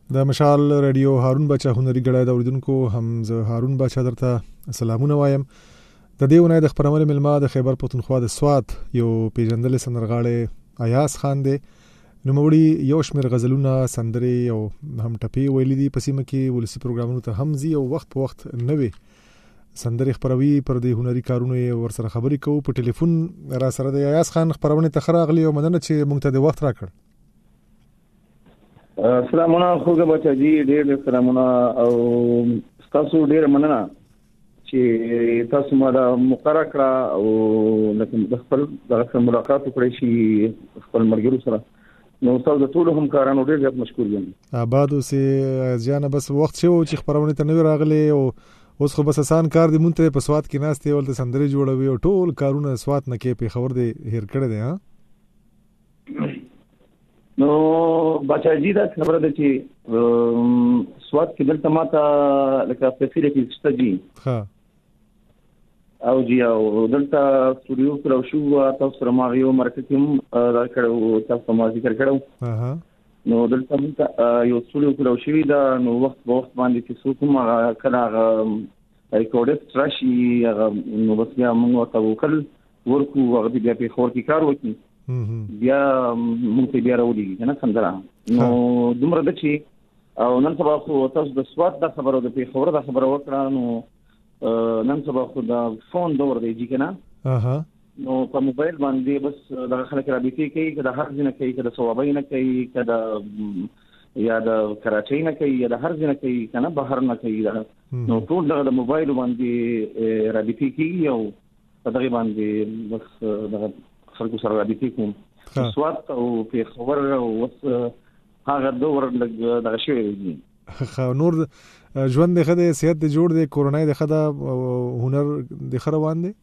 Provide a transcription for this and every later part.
د مشال رادیو هارون بچا هنري ګړای د اوریدونکو هم زه هارون بچا درته سلامونه وایم. د دې ونې د خبرونه ملما د خیبر پښتونخوا د سوات یو پیژندل سندرغاړي ایاز خان دی. نو موري یو شمیر غزلونه سندري او هم ټپي ویلي دي په سیمه کې ولسی پروګرامونو ته هم زی او وخت په وخت نوي سندري خبروي پر د هنري کارونو ور سره خبري کوو. په ټلیفون را سره د ایاز خان خبرونه ته خراغلی او مننه چې مونږ ته د وخت راکړ. سلامونه خوګه بچا جی ډېر سلامونه او تاسو ډېر مننه چې تاسو ما د مقرره کړه او لکه د خپل د ملاقات وکړې شي خپل مرګرو سره. نو تاسو د ټول همکارانو ډېر زیات مشکور یم. آباد اوسې ځانه بس وخت شو چې خبرونه ته نوې راغلي او اوس خو بس آسان کار دی. مونږ ته په سوات کې ناستې ولته سندري جوړوي او ټول کارونه سوات نه کې په خبر دی هیر کړی دی. ها نو بچا جی دا خبره ده چې سوات کې دلته ماته لکه فیسیلیټي شته جی. ها او جی او دلته سټوډیو کلو شو تاسو سره ما یو مرکه هم دا کړو تاسو ما ذکر کړو. ها نو دلته یو سټوډیو کلو شوی دا نو وخت په وخت باندې چې څوک ما کله ریکورډ راشي نو بس بیا موږ ته وکړ ورکو هغه بیا په خور کې کار وکړي بیا موږ ته بیا راوړي کنه سندره. نو دومره د چې او نن سبا خو تاسو د سوات د خبرو د په خبره د خبرو وکړه. نو نن سبا خو د فون دور دی جی کنه. نو په موبایل باندې بس د خلک رابطه کوي کله هر ځنه کوي کله ثوابای نه کوي کله یا د کراچۍ نه کوي یا د هر ځنه کوي کنه بهر نه کوي. نو ټول د موبایل باندې رابطه کوي او په دغه باندې بس د خلکو سره رابطه کوم. سوات او په خبر او هغه دور دغه شی دی. نور ژوند د خدای صحت د جوړ دی کورونای د خدای هنر د خروان دی.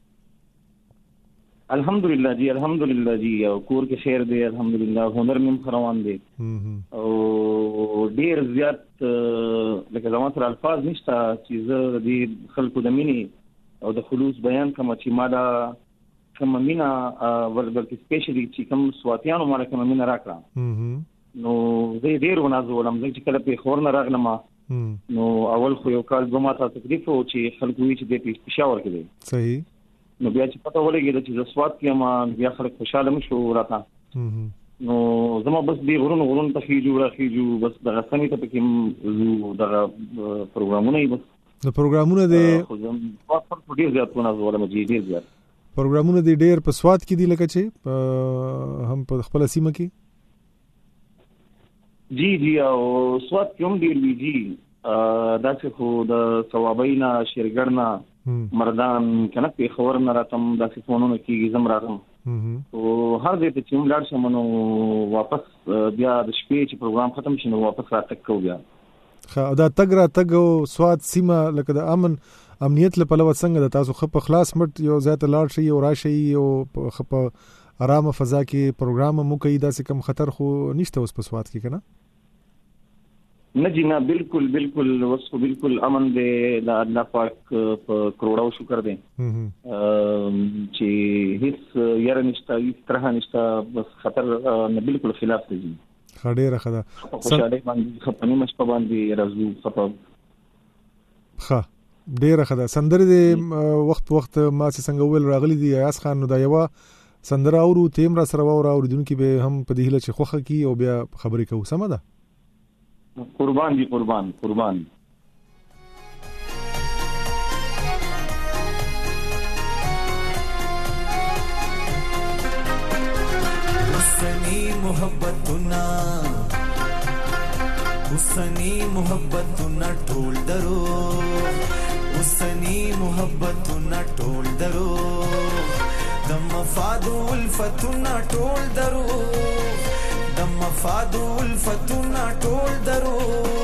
الحمدلله جی الحمدلله جی او کور کې خیر دی الحمدلله هنر مم خروان دی او ډیر زیات لکه زموږ سره الفاظ نشته چې زه د خلکو د مینې او د خلوص بیان کوم چې ما دا کوم مینا وربل سپیشلی چې کوم سواتیانو مال کوم مینا راکړه. نو زه ډیر ونازولم چې کله په خور نه راغلم. نو اول خو یو کال دوه ماته تکلیف او چې خلکو وی چې د پېښور کې دی صحیح. نو بیا چې پته ولګی چې د سوات کې ما بیا خلک خوشاله مشو راته. نو زما بس دی غرون ته خېجو بس د غسنې ته پکې د پروګرامونه بس د پروګرامونه دی په ډیر زیات ونازولم چې ډیر زیات پروګرامونه دی ډیر په سوات کې دی لکه چې هم په خپل سیمه کې جی او سوات کې هم ډیر وی جی دا چې خو د ثوابینا شیرګړنا مردان کنه په خبر نه راتم د فونونو کې زم راغم او هر دې ته چې موږ لاړ شم نو واپس بیا د شپې چې پروګرام ختم شي نو واپس راتکو بیا. دا تګ سوات سیمه لکه د امنیت له پلوه څنګه د تاسو خپ خلاص مټ یو ځای ته لاړ شي او راشي او خپ آرامه فضا کې پروګرام مو کوي دا څه کم خطر خو نشته اوس په سوات کې کنه. نه جی نه بالکل وسو بالکل امن دی د الله پاک په کروڑو شکر دی چې هیڅ یاره نشته هیڅ طرح نشته بس خطر نه بالکل خلاف دی. خډيره خدا خوشاله باندې خپنی مش په باندې راځو خطر ډیره خدا سندره دی وخت ما څنګه ویل راغلی دی ایاز خان. نو دا یو سندره اورو تیم را سره اوریدونکو به هم په دې هله چې خوخه کی او بیا خبرې کوو. سم ده قربان جی قربان حسنی محبتنا ټول درو حسنی محبتنا ټول درو دم مفاد الفتنا ټول درو دم مفاد الفتنا ټول درو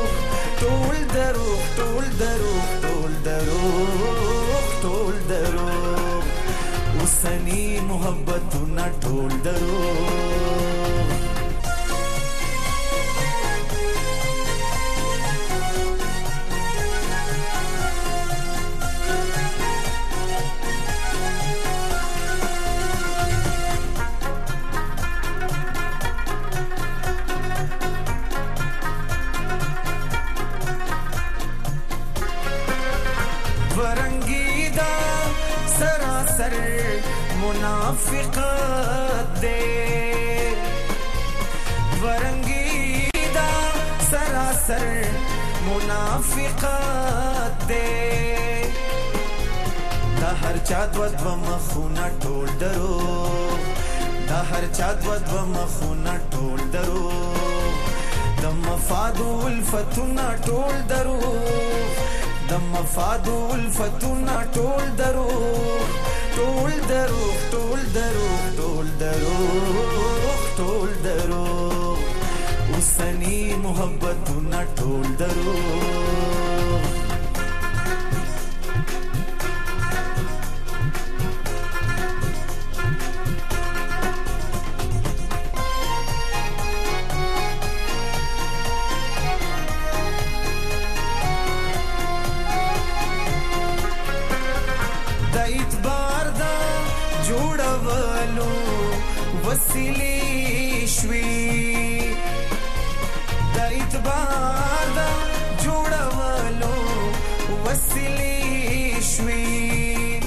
حسنی محبتنا ټول درو. منافقت دے ورنگی دا سراسر منافقت دے دا هر چا دو مخونه ټول درو دا هر چا دو مخونه ټول درو د مفاد الفتنا ټول درو د مفاد الفتنا ټول درو ټول درو ټول درو ټول درو ټول درو اوسنی محبتنا ټول درو وسیلی شوی دا اعتبار دا جوړولو وسیلی شوی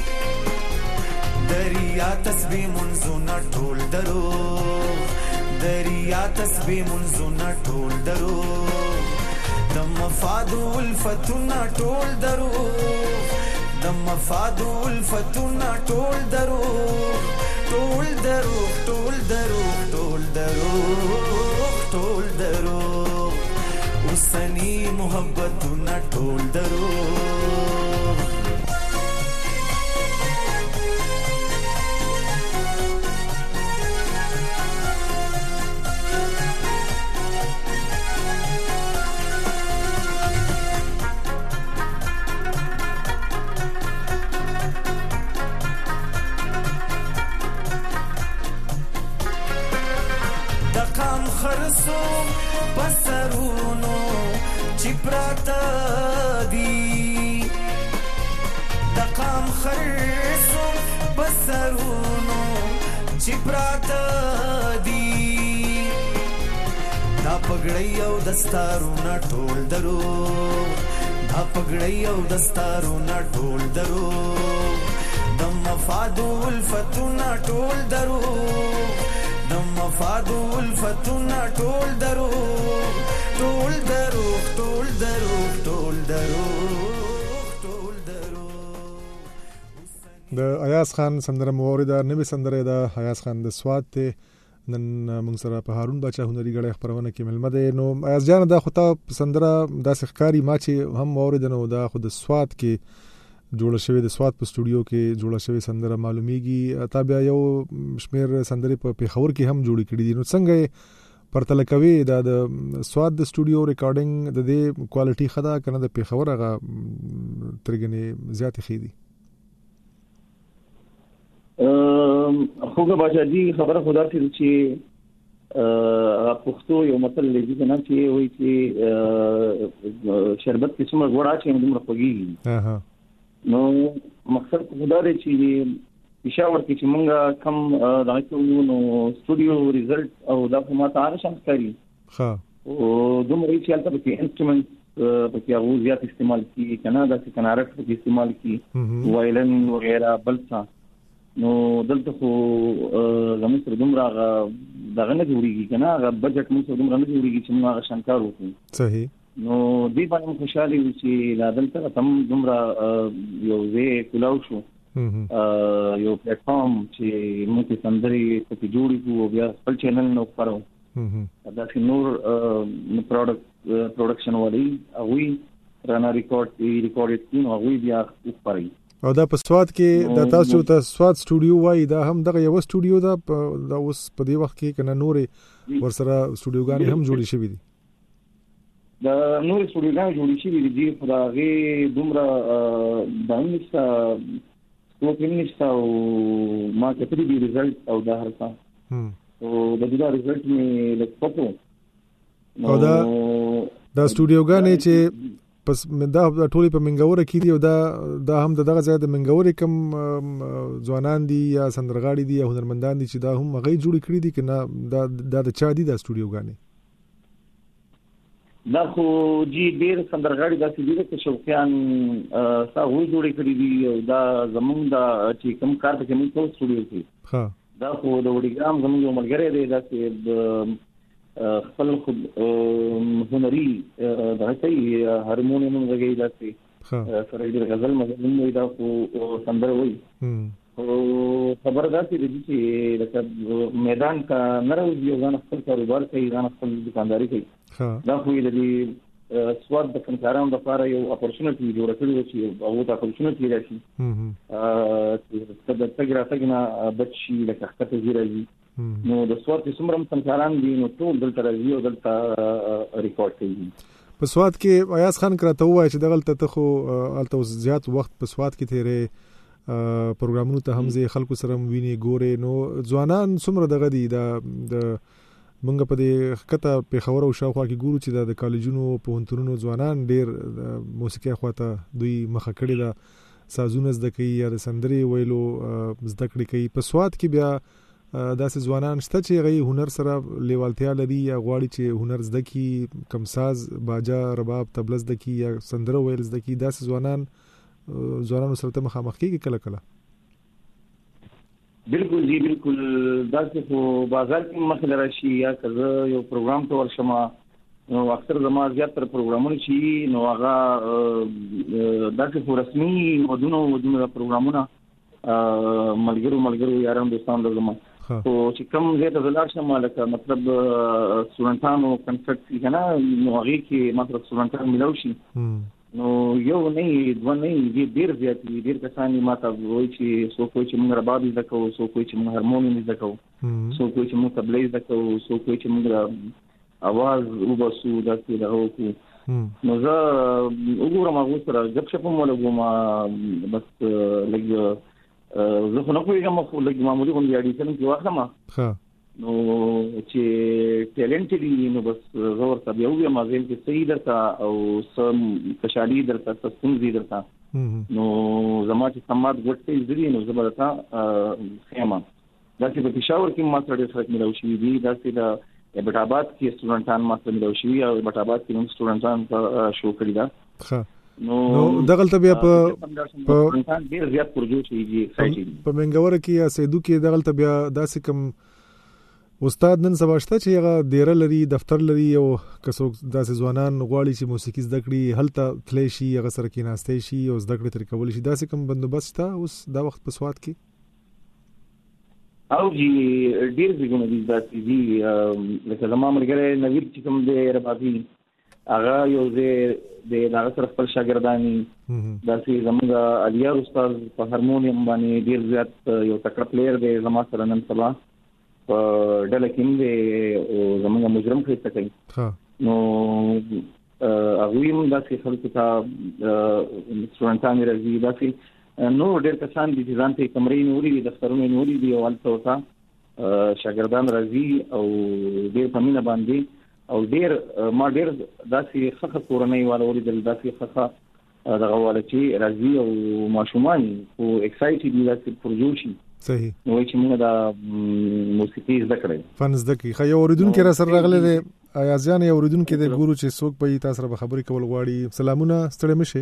دریا تسبیح منزونه ټول درو دریا تسبیح منزونه ټول درو د مفاد الفتنا ټول درو د مفاد الفتنا ټول درو ټول درو ټول درو ټول درو ټول درو اوسنی محبتنا ټول درو خرسو بسرونو چپراتا دی دقام خرسو بسرونو چپراتا دی دا پگڑی او دستارونا ټول درو دا پگڑی او دستارونا ټول درو د مفاد الفتنا ټول درو مفاد الفتنا ټول درو ټول درو ټول درو ټول درو ټول درو د ایاز خان سندره موریدا نوې سندره ده ایاز خان د سواد ته نن موږ سره په هارون بچا هنري غړي خبرونه کې ملمه ده نو ایاز جان دا خو ته سندره د ښکاری ما چې هم مورید نو دا خو د سواد کې جوړ شوی د سواد په سټوډیو کې جوړ شوی سندره معلومیږي تابع یو شمیر سندره په پیښور کې هم جوړ کړي دي نو څنګه پرتل کوي دا د سواد د سټوډیو ریکارډینګ د دې کوالټي خدا کنه د پیښور هغه ترګنې زیات خېدي خوګه باجادي خبره خدا چې پښتو یو متل لګي نه چې وایي چې شربت کې څومره غوړه چې موږ راپګي نو مقصد خدا دې چې پېښور کې چې موږ کم راځو نو سټوډیو ریزلټ او دا په ماته هغه شان کوي ها او دومره چې البته په انسټرومنټ په کې هغه زیات استعمال کی کنه دا چې کنارټ په استعمال کی وایلن وغیرہ بلڅا نو دلته خو زموږ سره دومره دغه نه جوړیږي کنه هغه بجټ موږ سره دومره نه جوړیږي چې موږ هغه شان کار وکړو صحیح نو دې باندې خوشاله یو چې لا دلته تم دومره یو ځای کولاو شو یو پلیټ فارم چې موږ سندري په جوړی کو بیا خپل چینل نو کارو دا چې نور پروډکشن والی هغه رانا ریکارډ کین او هغه بیا وپاري او دا په سواد کې د تاسو ته سواد سټوډیو وای دا هم دغه یو سټوډیو دا اوس په دې وخت کې کنه نورې ورسره سټوډیوګان هم جوړې شوې دي دا نور سټوډیوګان جوړې شوې دي په هغه دومره باندې سټوډیو نشته او ما کتري دي ریزلټ او دا هرڅه او د دې ریزلټ می لکه او دا سټوډیوګان چې پس دا ټولي په منګوره کې دي او دا هم دغه ځای د منګورې کم ځوانان دي یا سندرغاړي دي یا هنرمندان دي چې دا هم هغه جوړ کړی دي کنه دا د چا دي د سټوډیوګانې دا خو جی ډیر سندرغاړي داسې دي چې شوقیان ساوي جوړ کړی دي او دا زمونږ د چې کوم کار په کوم سټوډیو کې ها دا خو د وړيګرام زموږ یو ملګری دی دا چې خپل هنري دغه کوي هارمونیم غږی دا چې سره د غزل مضمون دی دا خو سندره وایي او خبر دا چې لکه میدان کا نه راوځي او ځان خپل کاروبار کوي ځان خپل دکانداري کوي دا خو د سواد د فنکارانو لپاره یو اپورچونټي جوړ کړی و چې هغه ته اپورچونټي راشي چې د تګرا بچي لکه خطه زیرایي نو د سواد چې څومره فنکاران دي نو ټول دلته راځي او دلته ریکارډ کوي. په سواد کې ایاز خان کراته وای چې دغلته ته خو الته زیات وخت په سواد کې تیرې پروګرامونو ته هم زه خلکو سره ویني ګوري نو ځوانان څومره دغه دي د منګ په دې کته په خبر او شاوخوا کې ګورو چې د کالجونو په هنتونو ځوانان ډېر موسیقي خواته دوی مخه کړی دا سازونه زده کوي یا د سندري ویلو زده کړی کوي. په سواد کې بیا داسې ځوانان شته چې غي هنر سره لیوالتیا لري یا غواړي چې هنر زده کی کم ساز باجا رباب تبله زده کی یا سندره ویل زده کی داسې ځوانانو سره ته مخامخ کیږي کله کله؟ بالکل جی بالکل دا چې په بازار کې مخه راشي یا کله یو پروګرام ته ورشم نو اکثر زما زیات تر پروګرامونه شي نو هغه دا چې رسمي ودونو پروګرامونه ملګرو یارانو دوستانو زما او چې کوم زه ته زلار شم لکه مطلب سټوډنټانو کنسرت کې نه نو هغه کې مطلب سټوډنټان ملو شي نو یو نه دوه نه ډیر زیات ډیر کسان ما ته وایي چې څوک چې موږ رباب زده کوو څوک چې موږ هارمونیم زده کوو څوک چې موږ تبله زده کوو څوک چې موږ اواز وباسو دا چې دا وکړو نو زه وګورم هغه سره جب شپه مولا ګوما بس لګ زه خو نه کوم خو لګ معمولی غونډه اډیشن کې واخلم نو چې ټیلنټ دی نو بس زور ته یو یا مازل کې صحیح درته او سم کشالي درته ستونزې درته نو زما چې سمات ګټې زری نو زبرتا خیمه دا چې په پېښور کې ما سره ډېر فرق ملو شي دی دا چې دا بټاباد کې سټوډنټان ما سره ملو شي او بټاباد کې نو سټوډنټان شو کړی دا نو دغلته بیا په ډېر زیات پروژې شي په منګور کې یا سیدو کې دغلته بیا داسې کوم استاد نن سبا شته چې هغه ډیره لري دفتر لري او کڅو داسې ځوانان غواړي چې موسیقي زده کړي هلته تللی شي هغه سره کېناستی شي او زده کړې ترې کولی شي داسې کوم بندوبست شته اوس دا وخت په سواد کې؟ او جی ډېر ځایونه دي داسې دي لکه زما ملګری نوید چې کوم دی ربابي هغه یو ځای د هغه سره خپل شاګردانې داسې زموږ الیار استاد په هارمونیم باندې ډېر زیات یو تکړه پلیر دی زما سره نن سبا په ډله کې دی او زموږ مجرم خېسته کوي نو هغوی هم داسې خلکو ته سټوډنټان راځي داسې نو ډېر کسان دي چې ځان ته کمرې نیولي دي دفترونه نیولي دي او هلته ورته شاګردان راځي او ډېر په مینه باندې او ډېر ما ډېر داسې ښه کورنۍ والا ولیدل داسې ښه دغه والا چې راځي او ماشومان خو اکسایټډ دي داسې پرجوړ شي صحیح نو چې موږ د موسیقي زده کړې فن زده کړې خو یو اوریدونکو را سره راغلی دی ایازیان یو اوریدونکو د ګورو چې څوک په تاسو سره خبرې کول غواړي سلامونه ستړي مشه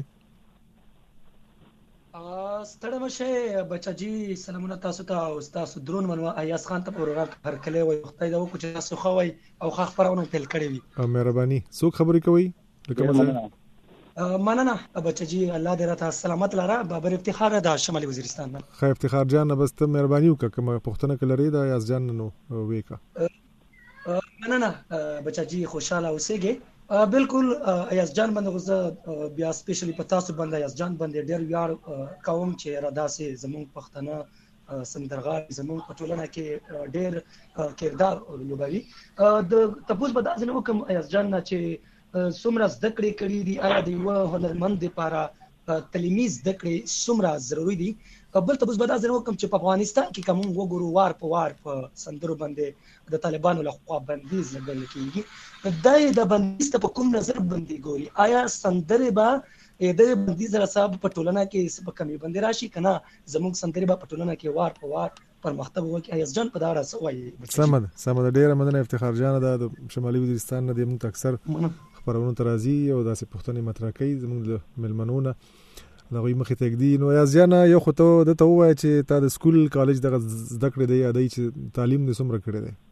ستړي مشه بچا جی سلامونه تاسو ته او تاسو درون منو ایاز خان ته پروګرام هر کله وي خدای دا وکړي تاسو خو وي او خبرونه پیل کړی وي مهرباني څوک خبرې کوي لکه مزه مننه بچا جی الله دې راته سلامت لاره بابر افتخار د شمالي وزیرستان نه خیر افتخار جان بس ته مهرباني وکړه کوم پښتنه کلري دا ایاز جان نو وېکا مننه بچا جی خوشاله اوسېږي بالکل ایاز جان باندې غوځه بیا سپیشلی په تاسو باندې ایاز جان باندې ډېر یار قوم چې را داسې زموږ پښتنه سندرغاړي زموږ په ټولنه کې ډېر کردار لوبوي د تاسو په داسې نو کوم ایاز جان نه چې څومره زده کړې کړې دي آیا د یو هنرمند لپاره تعلیمي زده کړې څومره ضروری دي بل تاسو به دا ځنه کوم چې په افغانستان کې کوم وګورو وار په سندرو باندې د طالبانو له خوا بندیز لګل کېږي د بندیز په کوم نظر باندې ګوري آیا سندره به د بندیز رساب په ټولنه کې په کمی باندې راشي کنه زموږ سندره په ټولنه کې وار په وار پرمختګ وکړي ایاز جان په دا راځوي سمه ډیره مننه افتخار جان د شمالي وزیرستان نه د موږ اکثر خبرونه ترازی او داسې پښتني مطرح کوي زموږ د ملمنونه لغوی مخې ته ږدي. نو یازجان یو خو ته دته ووایه چې تا د سکول کالج دغه زده کړې دی یا دی چې تعلیم دې څومره کړی دی؟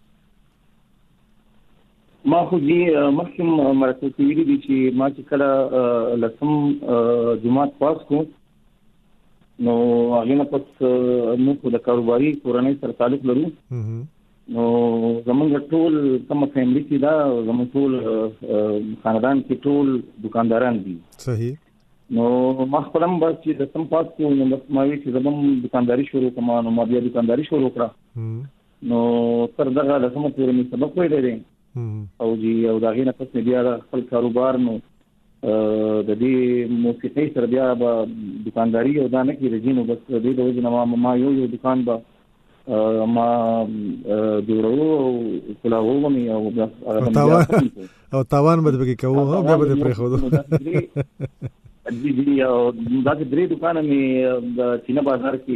ما خو دې مخکې مرکه ویلي دي چې ما چې کله لسم جماعت پاس کو نو هغې نه پس موږ د کاروباري کورنۍ سره تعلق لرو. نو زمونږ ټول کومه فیملي چې دا زمونږ ټول خاندان کې ټول دکانداران دي. صحیح. نو ما خپل هم بس چې لسم پاس کو نو بس ما وی چې زموږ دکانداري شروع کوم. نو ما بیا دکانداري شروع کړه. نو تر دغه لسم پورې مې سبق ویلی دی او د هغې نه پس مې بیا خپل کاروبار نو د دې موسیقۍ سره بیا به دکانداري او دا نه کېږي. نو بس د دې د وجې نه ما یو دکان به ما جوړو او کلاوو مې او تاوان به دې پکې کوو بیا به دې پرېښودو. داسې 3 دکانه مې د چینه بازار کې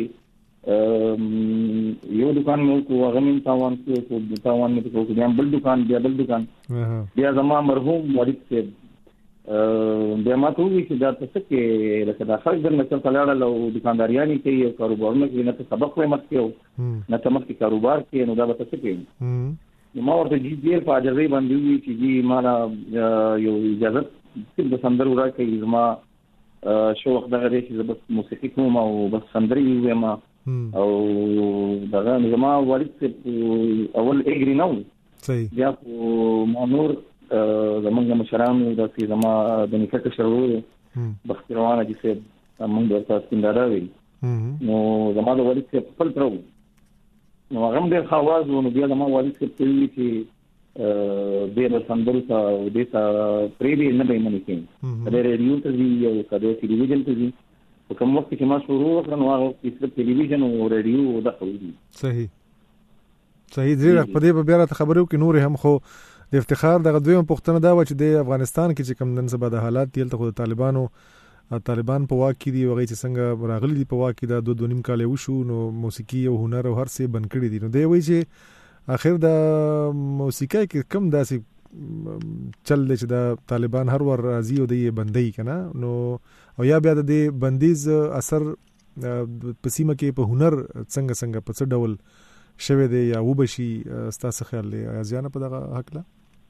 یو دکان مې وکړو هغه مې تاوان کړو تاوان مې وکړو بیا بل دکان بیا زما مرحوم والد صاحب بیا ما ته وویل چې دا ته څه کې لکه دا خلک درنه چلته لاړل او دکانداریانې کوي او کاروبارونه کوي نه ته سبق وایې مخکې او نه ته مخکې کاروبار کوي نو دا به ته څه کوي. نو ما ورته ډېر په عاجزۍ باندې وویل چې جی ما یو اجازت صرف د سندرو راکوي زما شوق دغه دی چې زه بس موسیقي کوم او بس سندرې ووایم او دغه زما والد صاحب اول اګري نه و. بیا خو ما نور زمونږ مشرانو داسې زما د نیکه کشر ورور بختي روان حاجي صاحب موږ ورته سپنداره ویل. نو زما د والد صاحب خپل تره و نو هغه هم ډېر ښه اواز و. نو بیا زما والد صاحب ته ویلي چې دې د سندرو ته او دې ته پرېږدي نه به یې منې کوي که دی ریډیو ته ځي او که دی ټلویزیون ته ځي. په کوم وخت چې ما شروع وکړه نو هغه وخت کې صرف ټلویزیون او ریډیو دغه وي. صحیح ډېر په دې به بیا راته خبرې وکړي نورې هم. خو د افتخار دغه دویمه پوښتنه دا وه چې د افغانستان کې چې کوم نن سبا د حالات دي هلته خو د طالبان په واک کې دي او هغوی چې څنګه راغلي دي په واک کې دا 2.5 کاله وشو نو موسیقي او هنر او هر څه بند کړي دي. نو دی وایي چې اخر د موسیقۍ کې کم داسې چل دی چې د طالبان هر ور راځي او د یې بندوي که نه نو او یا بیا د دې بندیز اثر په سیمه کې په هنر څنګه په څه ډول شوی دی یا وبشي ستاسو خیال دی ازیانه په دغه هکله؟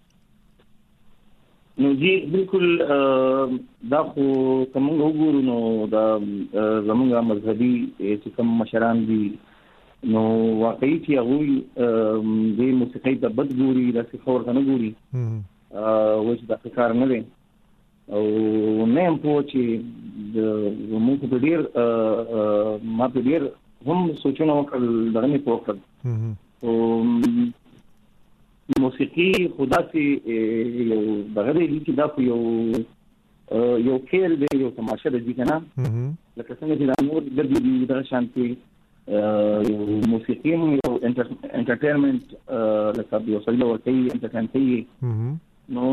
نو جی بالکل دا خو که موږ وګورو نو دا زموږ مذهبي چې کوم مشران دي نو واقعي چې هغوی دې موسیقۍ ته بد ګوري داسې ښه ورته نه ګوري وایي چې دا ښه کار نه دی او نه یم پوه چې موږ په ډېر ما په ډېر هم سوچونه وکړل دغه مې پوه کړل خو موسیقي خو داسې یو دغه دی چې دا خو یو کھیل دی یو تماشه ده دي که نه لکه څنګه چې دا نور ګرځي دي دغه شانتې موسیقي هم یو انټرټینمنټ لکه یو سړي له ورکوي انټرټین کوي نو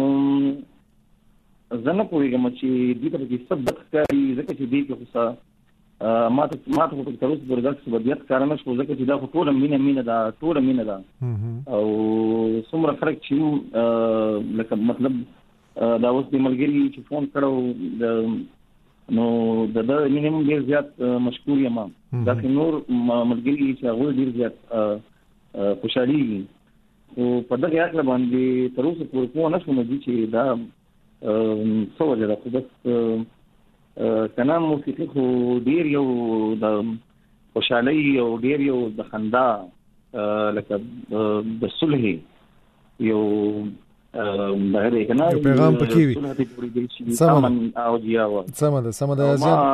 زه نه پوهېږم چې دې ته پکې څه بد ښکاري ځکه چې دې کې خو څه ما ته خو پکې تر اوسه پورې داسې بدیت ښکاره نه شو ځکه چې دا خو ټوله مینه ده او څومره خلک چې لکه مطلب دا اوس د ملګري چې فون کړو نو د ده مینې هم ډېر زیات مشکور یم داسې نور ملګري چې هغوی ډېر زیات خوشحالېږي خو په دغه هکله باندې تر اوسه پورې پوه نه شوم چې دا څه وجه ده خو بس که نه موسیقي خو ډېر یو د خوشحالۍ او ډېر یو د خندا لکه د صلح یو دغه دی که نه پیغام پکې وي سمه ده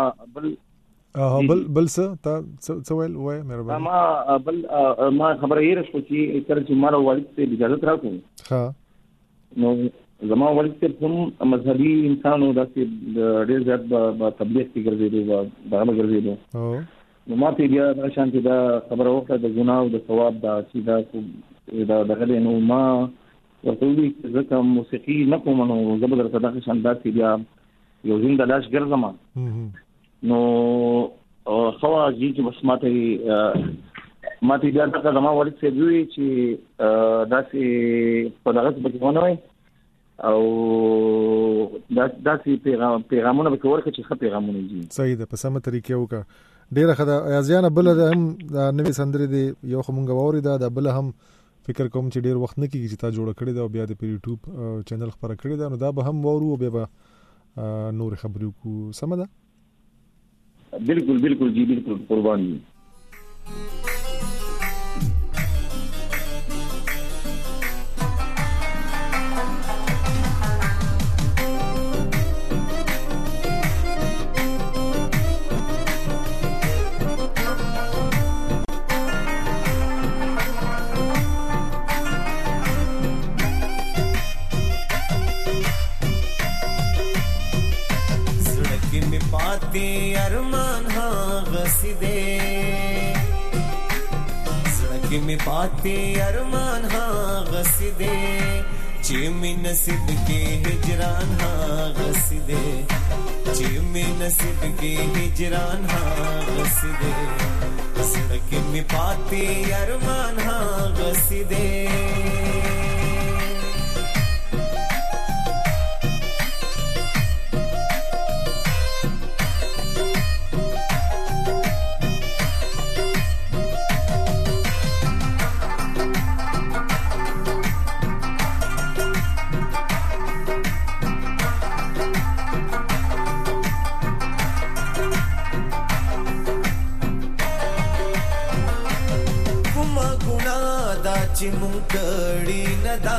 بل څه څه ویل وایه مهرباني ما خبره یې راشوه چې کله چې ما والد صاحب اجازت راکړو نو زما والد صاحب هم مذهبي انسان و داسې ډېر زیات به تبلیغ کې ګرځېدو دغه به ګرځېدو نو ما ته بیا دغه شانتې دا خبره وکړه د ګناه او د ثواب دا چې دا دغه دی نو ما ورته وویل چې زه که موسیقي نه کوم نو زه به درته دغه شان داسې بیا یو زنده لاش ګرځم نو ښه وه چې بس ما ته بیا دغه زما والد صاحب وویل چې داسې په دغه څه پکې ونه وایي او داسې پیغامونه به ورکړي چې ښه پیغامونه دي. صحیح ده، په سمه طریقې وکړه. ډیره ښه ده. ایازیانه بل هم د نوې سندرې دی یو خمونګ ووري دا د بل هم فکر کوم چې ډیر وخت نه کیږي چې تا جوړ کړی دا او بیا د یوټیوب چینل خبره کړی دا، نو دا به هم وورو او بیا نور خبرې کو. سمه ده؟ بالکل بالکل جی بالکل قربان. अरमान हाँ गसीदे सड़की में पाते अरमान हाँ गसीदे चीमी नसीब के हिजरान हाँ गसीदे चीमी नसीब के हिजरान हाँ गसीदे सड़की में पाते अरमान हाँ गसीदे چې مونږ کړي ندا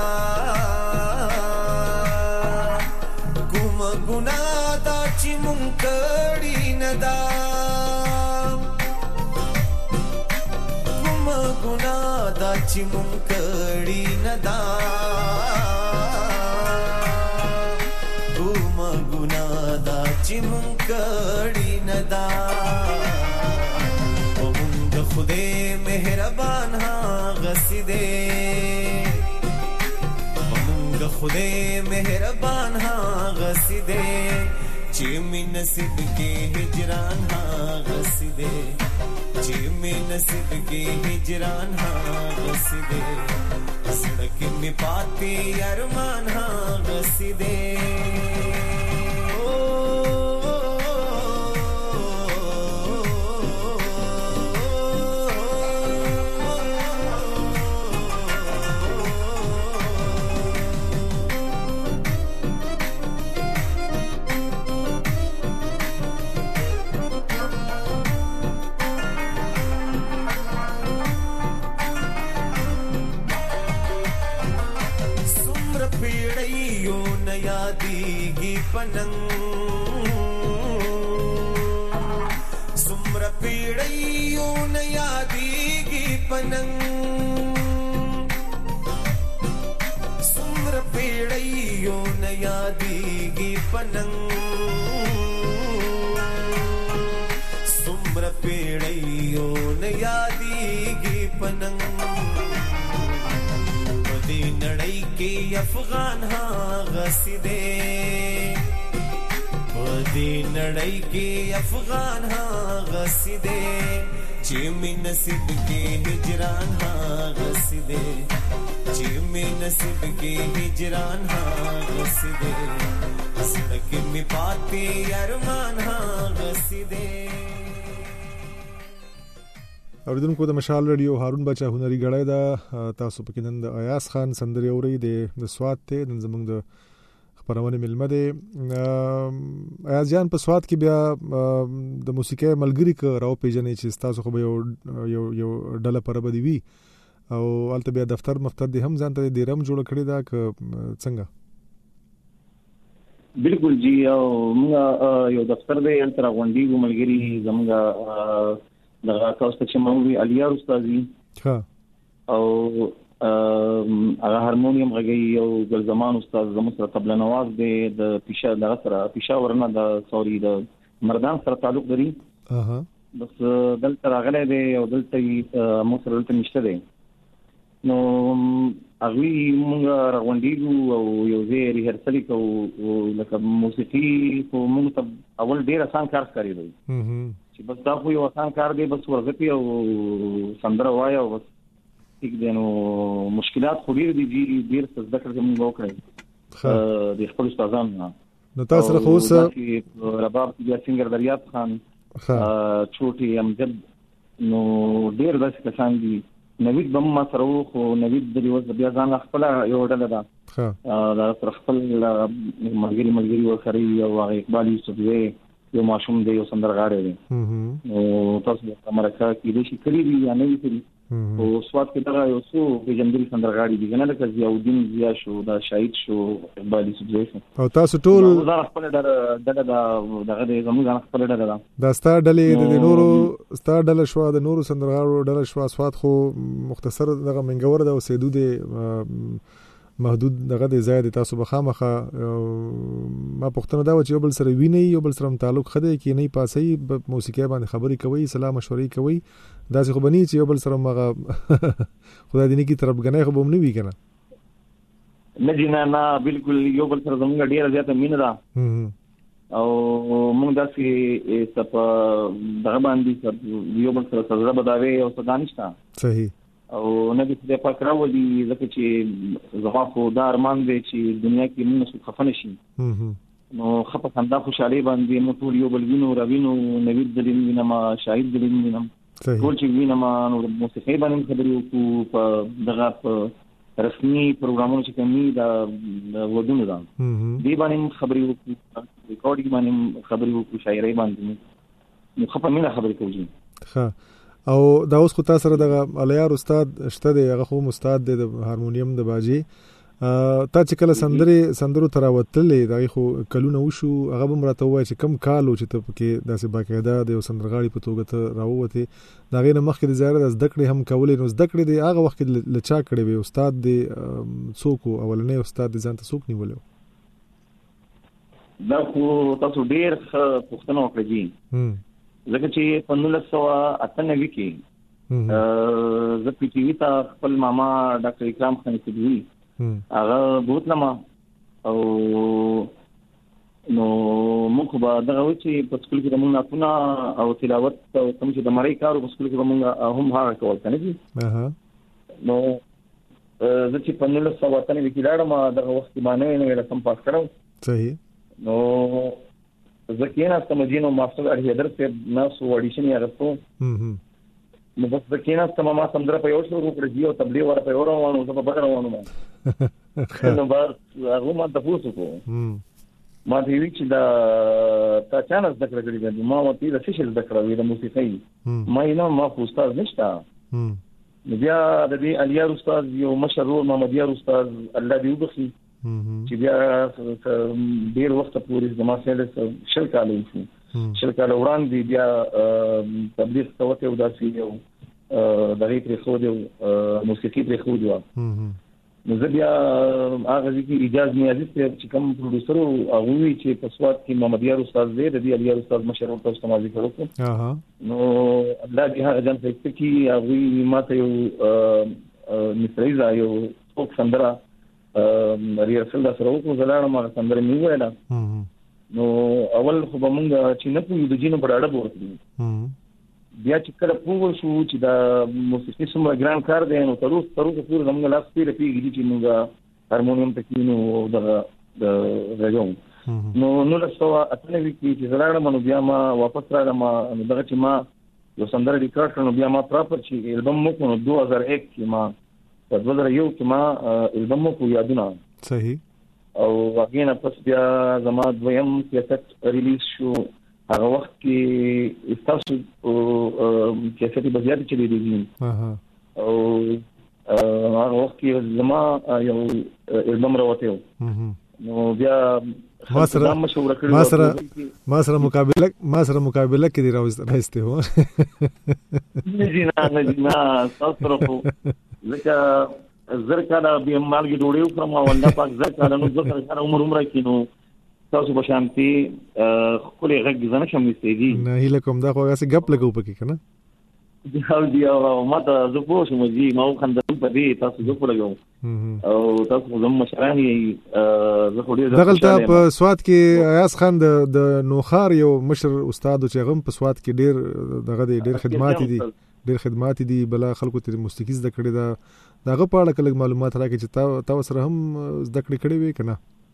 کوم ګناه دا چې مونږ کړي ندا کوم ګناه دا چې مونږ کړي ندا کوم ګناه دا چې مونږ کړي ندا او مونږ خدای مهربان غسیدے مونږ خدای مهربان ها غسیدے چې می نصیب کې هجران ها غسیدے چې می نصیب کې هجران ها غسیدے سړک می پاتې ارمان ها غسیدے पनंग सुम्र पीड़ियों न यादीगी पनंग सुम्र पीड़ियों न यादीगी पनंग सुम्र पीड़ियों न यादीगी पनंग बदी नड़ई के अफगान हाँ गसीदे दी नड़ई के अफगान हाँ गसीदे चीमी नसीब के हिजरान हाँ गसीदे चीमी नसीब के हिजरान हाँ गसीदे सड़क में पाते अरमान हाँ गसीदे. اوریدونکو د مشال رادیو هارون بچا هنري غړای دا تاسو پکې نن د ایاس خان سندري اوري د سواد ته نن زمونږ د خبرونه ملمه ده. ایاز جان په سواد کې بیا د موسیقي ملګری ک راو پیژنې چې تاسو خو یو ډله پر بدی وی او البته بیا دفتر مفتر دي هم ځانته د رم جوړ کړی دا ک څنګه؟ بالکل جی او موږ یو دفتر دی ان تر غونډي ملګری زموږ دغه تاسو چې مونږ علیا استادي ها او هغه هارمونیم غږی یو د زمان استاد زموږ سره طبله نواز دی د پېښور نه د سوري د مردان سره تعلق لري. بس دلته راغلی دی او دلته موږ سره دلته نشته دی نو هغه موږ راغونډیږو او یو ځای ریهرسل کوو لکه موسیقي خو موږ ته اول ډیر آسان کار ښکارېدی چې بس دا خو یو آسان کار دی بس ورغتي او سندره وایي او بس ټیک دی نو مشکلات خو ډیر دي ډیر څه ذکر کوم وکړي د خپل استادانو. نو تاسو سره خو اوس رباب یا سنگر دریاب خان چوټي امجد نو ډیر داسې کسان دي. نوید بم ما سره خو نوید د یو بیا ځان خپل یو ډله ده دا تر خپل ملګری وکړي او هغه اقبال یوسف یو ماشوم دی یو سندرغاړی دی او تاسو د امریکا کې د شي کلی دی یا نه وی او سواد کې دا یو څو پیژندل سندرغاړي دي کنه لکه ضیاءالدین ضیا شو دا شهید شو اقبال یوسف او تاسو ټول دا خپل دغه زموږ خپل ډله دا ستا ډلې د نورو ستا ډله شو د نورو سندرغاړو ډله شو سواد خو مختصر دغه منګور د اوسېدو دی محدود دغه د زیات تاسو بخامخه ما پښتنه دا و چې یو بل سره ویني یو بل سره تعلق خده کې نه پاسي موسیقي باندې خبرې کوي سلام مشورې کوي دا څه خو بني چې یو بل سره مغه خدای دې نه کی طرف غنای خو بم نه وی کنه نه جنا نه بالکل یو بل سره زموږ ډیره زیاته مين ده او موږ داسې سپ دغه باندې یو بل سره سره بداوي او صدانشتا صحیح او نبی دې پاک راولي ځکه چې زما خو دا ارمان دی چې دنیا کې موږ خفن شي نو خپه خندا خوشالي باندې نو ټول یو بل وینو راوینو نبی دې وینم شاهد دې وینم ټول چې وینم نو موسیقي باندې خبرې وکړو په دغه رسمي پروګرامونو چې کومي دا ودونه ده دې باندې خبرې وکړو ریکارډینګ باندې خبرې وکړو شاعري باندې نو خپه مینه خبرې کوي ښه او دا اوس خو تاسو سره د الیار استاد شته دی هغه خو استاد دی د هارمونیم د باجی تا چې کله سندرو تراوتلې دا خو کلونه وشو هغه به مرته وای چې کم کال چې ته کې داسې باقاعده د سندرغاړي په توګه ته راووته دا غینه مخکې د زیاره د ذکر هم کولې نو ذکر دی هغه وخت لچا کړی وي استاد دی څوک اولنې استاد ځان ته څوک نیولو دا خو تاسو ډیر پښتنو کړی ځکه چې په 1998 کې زه پی ټی وی ته خپل ماما ډاکټر اکرام خان سیدوی هغه بوتلم او نو موږ به دغه و چې په سکول کې موږ ناتونه او تلاوت او کوم چې د مړی کارو په سکول کې موږ هم هغه کول کنه نو زه چې په 1998 کې لاړم دغه وخت باندې نه ویل سم پاس کړم صحیح نو زکینا سمجینو ماستر اړیدر په ناسو اډیشن یې راځو نو بس زکینا سم ما سمندر په یو شو وکړ او تبلیغ ور په یو روانو زه په بل روانو نو بار هغه ما تاسو کو ما دې وی چې دا تا چانس ذکر کړی دی ما وتی د فشل ذکر وی د موسیقي ما نه ما استاد نشتا بیا د دې الیار استاد یو مشهور محمد یار استاد الله دې وبخي چې بیا ډیر وخت پورې زما سره شل کال وړاندې بیا تبلیغ کوته او داسې یو دغه پرې خو دی موسیقي پرې خو دی نو زه بیا هغه ځکه اجازه نیازي چې کوم پروډوسر او هغه چې په سواد کې محمد یار استاد دی د دې الیار استاد مشهور په استعمال کړو نو الله دې هغه ځان ته کې هغه ماته یو مصریزا یو څوک سندره ریاسل دا سره وکړو زلاړه ما سندره نیولا نو اول خو به مونږ چې نه پوهیږو د جینو پر اړه ورته بیا چې کله پوه شو چې دا موسیقي څومره ګران کار دی نو تر اوسه پورې زموږ لاس پیره پیږي چې موږ هارمونیم ته کینو د راځو نو 1998 کې چې زلاړه ما بیا ما واپس راغلم نو دغه چې ما یو سندره ریکارډ کړم بیا ما پراپر چې البم مو کو 2001 کې ما په 2001 کې ما البم کو یادونه صحیح او واګینه پس بیا زما دویم کیسټ ریلیز شو هغه وخت کې تاسو کیسټ په زیات چلی دی او هغه وخت کې زما یو البم راوته نو بیا ما سره مقابله کې دی راوسته هو نه تاسو خو ځکه زر کاله به مالګي ډوډۍ وکړم او الله پاک زر کاله نو زر سره عمر کینو تاسو به شانتي خپل غږ ځنه شم استېدي نه هله کوم دا خو هغه غپ لګو پکې کنه دی او ما ته زه پوه شوم چې ما خندل په دې تاسو زه پوره ګم او تاسو زم مشرانی زه خو دې دغلته په سواد کې ایاس خان د نوخار یو مشر استاد چې غم په سواد کې ډیر دغه ډیر خدمات دي بل خلکو ته موسیقي زده کړې دغه په اړه کله معلومات راکړي چې تاسو سره هم زده کړې کړې وي کنه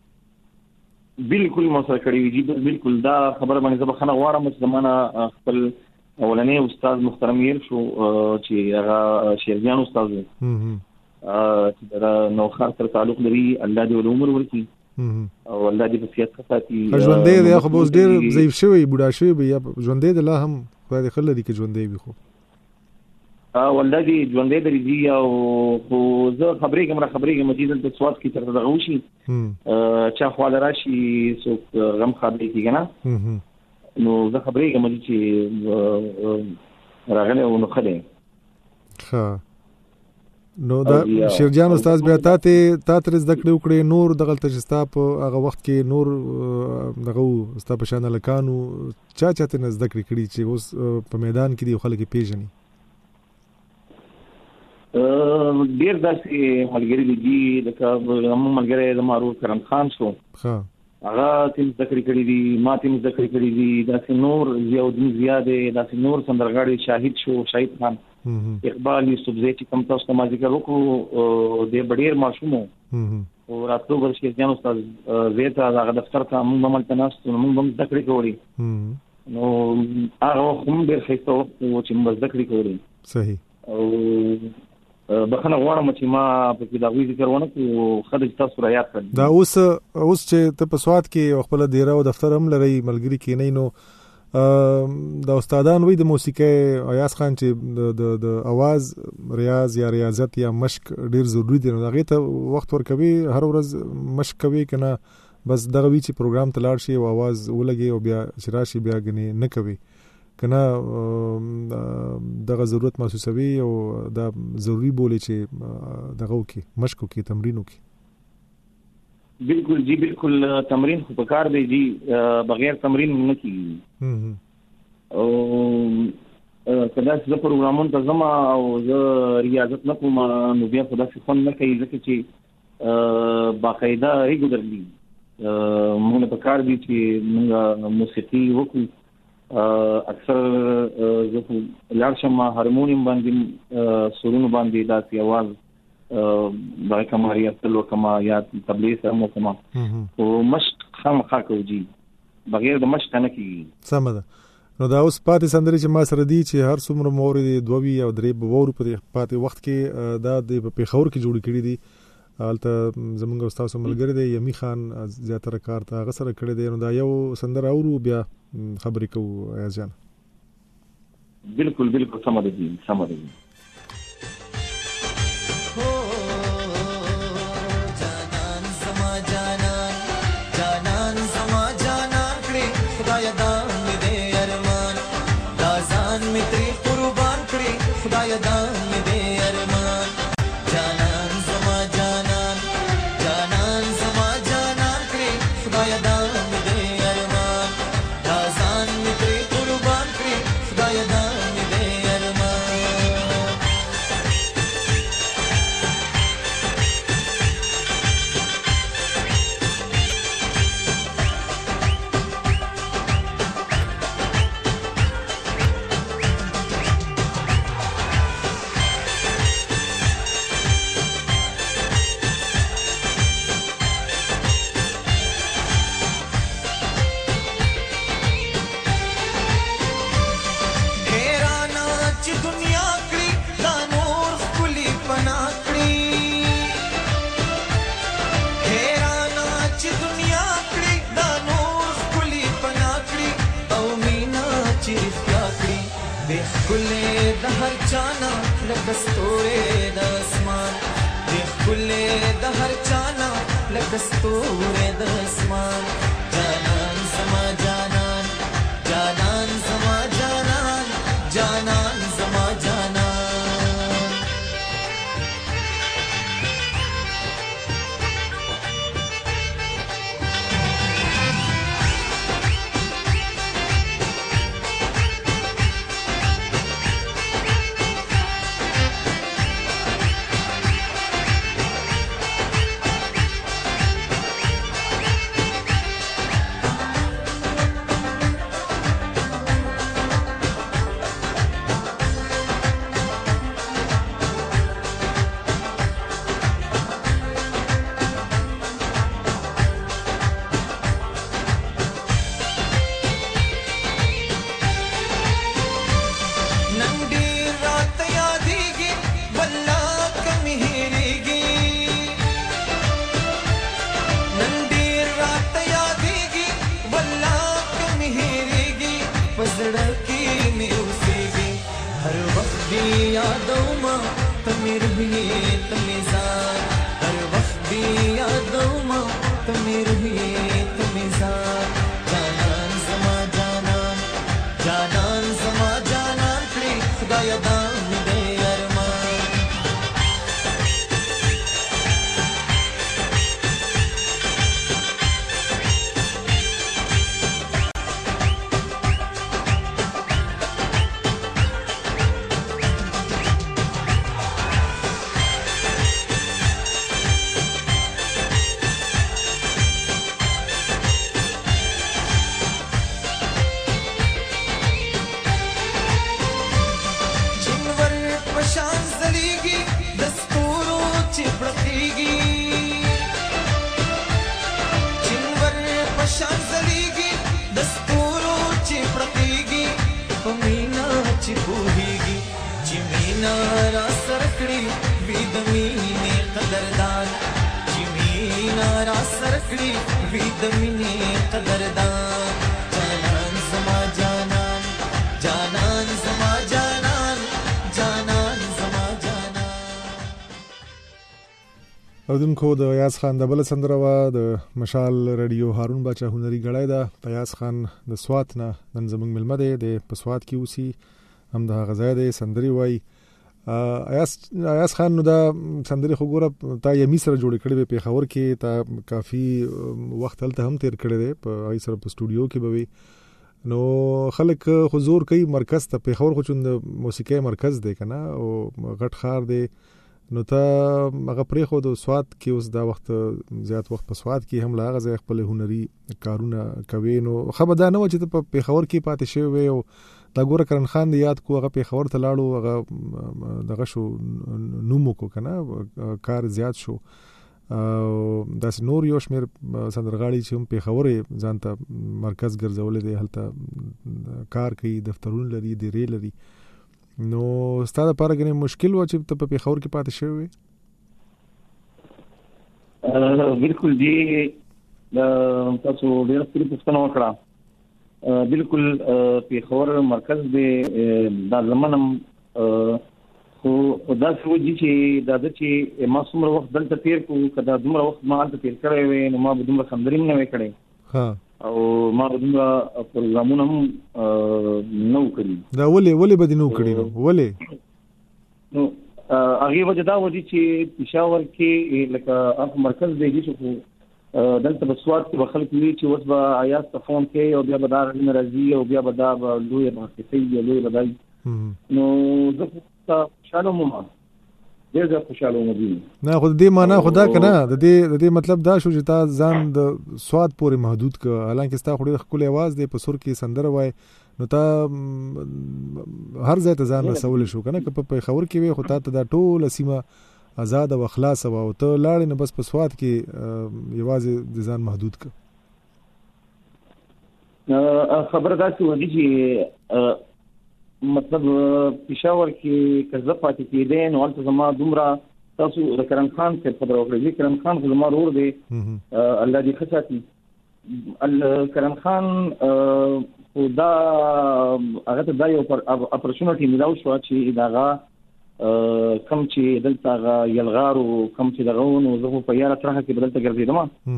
بالکل مو سره کړی وی بالکل دا خبره باندې زه بخنه غواړم چې زمانہ خپل اولنې استاد محترم ير شو چې هغه شیرجان استاد و چې دا نو خاص سره تعلق لري الله دې ول عمر ورکړي او الله دې په صحت خاطي ژوندې دی خو اوس ډیر ضعیف شوی بوډا شوی یا ژوندې دی لا هم خدای خل دې کې ژوندې وي خو والله دې ژوندې درې او خو زه خبرې مجید د سواد کې تر دغه وشي چا خواله راشي سو غم خبرې کېږي نه نو زه خبرې مجید چې راغله او نو خله ها نو دا شیرجان استاد بیا تاسو تر زده کړو نور دغه تجستا په هغه وخت کې نور دغه استاد په شان لکانو چا ته زده کړی چې اوس په میدان کې دی خلک پیژني ډیر داسې ملګری دي لکه موږ ملګری د معروف کرم خان شو هغه تیم ذکر کړی دي ما تیم ذکر کړی دي داسې نور زیادین زیاده داسې نور سندرغاړي شاهد خان اقبال یوسف زئی چې کوم تاسو ته ما ذکر وکړو د ډیر ماشومو او راتلو ورشي ځان استاد زیته هغه دفتر ته موږ عمل تناست موږ هم ذکر کولی نو هغه هم ډیر ښه چې موږ ذکر کولی صحیح او بخنه غواړم چې ما په دې دغه ذکر ونه کو خدای تاسو را یاد کړئ دا اوس چې ته په سواد کې خپل ډیره او دفتر هم لري ملګری کې نه نو د استادان وې د موسیقي ایاز خان چې د आवाज ریاض یا ریاضت یا مشق ډیر ضروری دی نو هغه ته وخت ورکوي هر ورځ مشق کوي کنه بس دغه وی چې پروګرام تلاړ شي او आवाज ولګي او بیا شراشي بیا غني نه کوي کنه دغه ضرورت محسوسوي او دا ضروری بولی چې دغه وکي مشق وکي تمرین وکي بالکل جی بالکل تمرین خو پکار دی جی بغیر تمرین نه کیږي او کله چې پروګرامونه تنظیم او زه ریاضت نه کوم نو بیا خدا څخه فن نه کوي ځکه چې باقاعده ریګولرلی موږ پکار دي چې موږ موسیقي وکړو اکثر زه لارشم هارمونیم باندې سرونو باندې داسې आवाज دغه کماریا تلو کما یا تبلیغ سره مو کما او مشق خامخا کوي بغیر د مشق نه کیږي سم ده نو دا اوس پاتې سندري چې ما سره دي چې هر څومره موري دوی او درې وورو په پاتې وخت کې دا د پیښور کې جوړ کړي دي البته زمونږ استاد ملګری دی یمی خان زیاتره کار ته غسر کړی دی نو دا یو سندر اورو بیا خبرې کوو ایاز جان بالکل سم ده भी यादों माँ तमेर भी तमेज़ार हर वक्त भी यादों माँ तमेर भी तमेज़ार जानन ज़मा जानन जानन ज़मा जानन कड़ी खुदाया दाम दे अरमान मीनारा सरकड़ी विदमीने कदरदान मीनारा सरकड़ी विदमीने कदरदान जानन ज़मा जानन जानन ज़मा जानन जानन ज़मा जानन اوردونکو د یاس خان د بل سندره وا د مشال رادیو هارون بچا هنري غړای دا یاس خان د سوات نه نن زمنګ ملمه دی د پسوات کې اوسي هم د غزا دی سندري وای ایاس خان نو دا سندري خو ګوره تا یې سره جوړ کړی په خبر کې تا کافي وخت هلته هم تیر کړی دی په ای سره په سټوډیو کې به نو خلک حضور کوي مرکز ته په خبر خو چوند موسیقي مرکز دی کنه او غټ خار دی نو ته هغه پرې خو د سواد کې اوس دا وخت زیات وخت په سواد کې هم لاغه ځای خپل هنري کارونه کوي نو خبر دا نه و چې په پیښور کې پاتې شوی او دا ګوره کرن خان دی یاد کو هغه پیښور ته لاړو هغه دغه شو نومو کو کنه کار زیات شو داس نور یو شمیر سندرغاړي چې هم پیښور ځانته مرکز ګرځولې دی هلته کار کوي دفترونه لري دی ری لري نو ستاسو لپاره غني مشکل و چې ته په پیښور کې پاتې شوی بالکل دی تاسو ډیر ستړي پوښتنه وکړه بالکل پیښور مرکز دی د زمانم خو دا څه وږي چې دا چې ما څومره وخت دلته تیر کو کدا دومره وخت ما دلته تیر کړی وې نو ما به دومره خندریم نه وکړې ها او ما به دومره پروګرامونه هم نو کړی دا ولې به نو کړی نو ولې نو هغه وجه دا ودی چې پېښور کې لکه اپ مرکز دی چې دلته په سواد کې خلک وی چې اوس به آیات تفون کې او بیا به دا ناراضي او بیا به دا لوی باقي لوی بدای نو زه خوشاله مو ډېر خوشاله مو دي نه خو دې معنا خدا کنه د دې مطلب دا شو چې تا ځان د سواد پورې محدود ک حالانکه ستا خو ډېر خپل आवाज دی په سر کې سندره وای نو تا هر ځای ته ځان رسول شو کنه که په خبر کې وي خو تا ته دا ټول سیمه آزاد او خلاص او ته لاړې نه بس په سواد کې یوازې د ځان محدود ک خبر دا چې ودی چې مطلب پېښور کې کزه پاتې کېدې نو ولته زما دومره تاسو د کرم خان څخه خبر اوکړئ کرم خان زما ورور دی الله دې خصاتي کرم خان دا هغه ته دا یو اپورچونټی ملاو شو چې داغه کم چې دلته یلغارو کم چې دغه نو زه په یاره ترخه کې بدلته ګرځیدم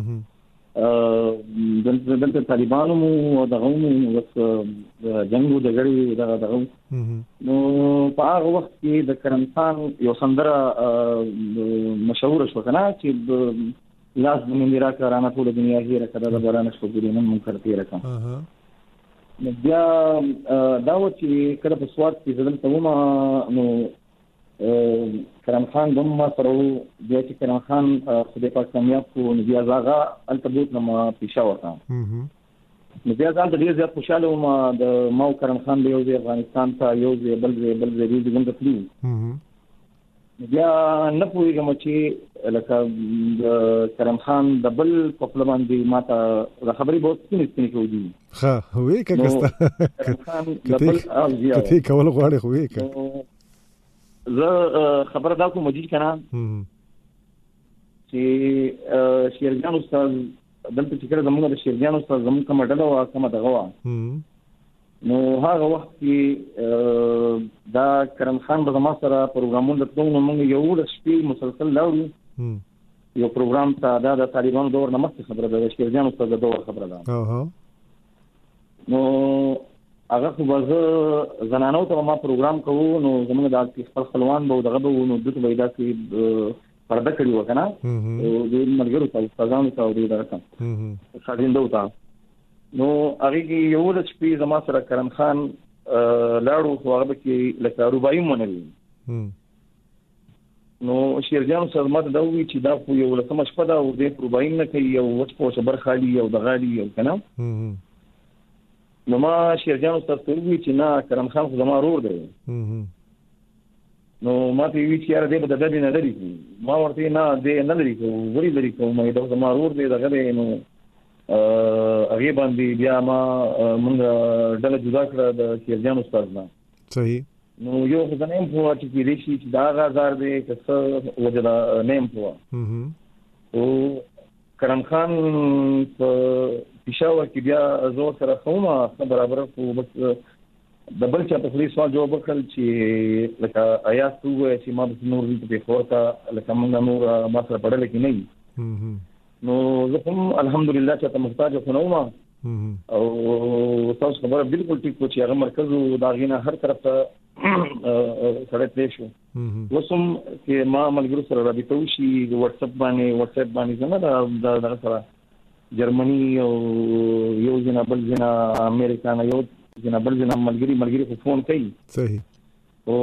دلته طالبانو مو دغه نو جنگو د غړي دغه نو په هغه وخت کې د کرم خان یو سندره مشهور شو کنه چې لاس د میرا کرانه ټول دنیا هیره کړه د باران شو ګورین مون کرتی راکم بیا دا و چې کله په سواد کې ځدل ته ما نو کرم خان دمه سره بیا چې کرم خان خدای پاک کامیاب کو نو بیا زاغه التبوت نو پېښور ته نو بیا ځان ته ډیر زیات خوشاله وم د ماو کرم خان دی یو افغانستان ته یو بل دې څنګه تللی بیا نه پوهیږم چې لکه کرم خان د بل په خپل باندې ماته خبرې بہت سپینې کوي ها وې ککستا کته کول غواړي خو وې ک زه خبر دا کوم مجید کنه چې شیرجان استاد دلته چې کړه زموږ د شیرجان استاد زموږ کومه ډله وا کومه دغه وا نو هغه وخت کې دا کرم خان به زما سره پروګرامونه درته نو موږ یو د شپې مسلسل لاړو یو پروګرام ته دا د طالبانو دور نه مخکې خبره ده شیرجان استاد د دور خبره ده نو هغه خو به زنانو ته ما پروګرام کوو نو زموږ د خپل خپلوان به دغه به نو دته پیدا کې پرده کړی وکنه او د مرګرو ته استادانو ته ورې درکم خاجندو ته نو هغه کې یو د شپې زما سره کرم خان لاړو خو هغه کې لکه روبایي مونږ نو شیرجان صاحب ماته دا وی چې دا خو یو لسمه شپه ده او د روبایي نه کوي یو وڅ په صبر خالي یو د غالي یو کنه نو ما شیرجان صاحب ته وی چې نه کرم خان خو زما رور دی نو ما ته وی چې یاره دې به د دې نه لري ما ورته نه دې نه لري خو وری لري کوم مې دا زما رور دی دغه نو هغه باندې بیا ما موږ ډله جدا کړه د شیرجان استاد نه صحیح نو یو څه نه په واټ کې دې شي چې دا غزار دې څه وجدا نیم په او کرم خان په پېښور کې بیا زو سره کومه برابر کو بس دبل چا په خپل سوال جواب وکړ چې لکه آیا څو چې ما د نور دې په خورتا لکه موږ نور ما سره پړل کې نه نو زه هم الحمدلله چې ته محتاج خو نو ما او تاسو خبره بالکل ټیک و چې هغه مرکز دا غینه هر طرف ته سره تل شو وسم چې ما ملګرو سره رابطه وشي واتس اپ باندې زنه دا سره جرمني او یو جنا بل جنا امریکا نه یو جنا بل جنا ملګری په فون کوي صحیح او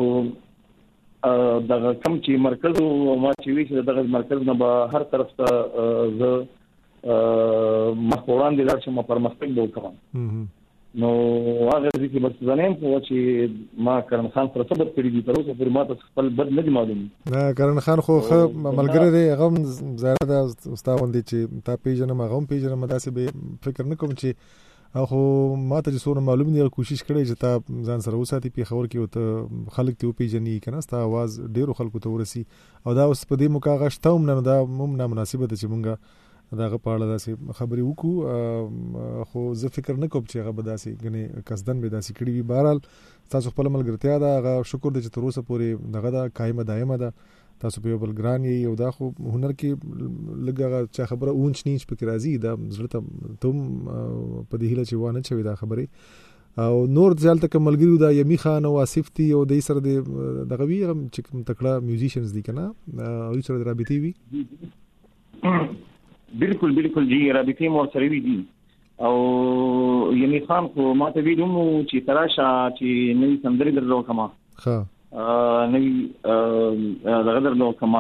دغه کم چې مرکز او ما چې وی چې دغه مرکز نه به هر طرف ته ز مخوران دي لارښه ما پرمختګ وکړم نو هغه چې بس ځنیم په چې ما کرن خان سره صبر کړی دي تر اوسه پر ما ته خپل بد نه معلوم نه کرن خان خو ملګری دی غم زړه د استاد باندې چې تا پیژنم غم پیژنم داسې به فکر نه کوم چې خو ما ته څونه معلوم دی کوشش کړی چې تا ځان سره وساتي په خبر کې او ته خلک ته پیژنې کنه ستا आवाज ډیرو خلکو ته ورسي او دا اوس په دې موقع غشته هم نه دا ممنه مناسبه ده چې مونږه داغه په اړه داسې خبرې وکړو خو زه فکر نه کوم چې هغه به داسې غني قصدن به داسې کړی وي بهرحال تاسو خپل ملګرتیا دا هغه شکر دې چې تر اوسه پورې دغه دا قائمه دایمه ده تاسو په بل ګران یې او دا خو هنر کې لګه چې خبره اونچ نیچ پکې راځي دا زړه ته په دې هله چې وانه چوي دا خبره او نور ځالته کملګریو دا یمی خان او آصف تی او د سره دغه وی چې تکړه میوزیشنز دي کنه او سره رابطي وي بالکل جی رابطي مو سره وی دي او یمی خان خو ماته ویلو چې تراشه چې نوې سندري درلو کما ها نوې دغه درلو کما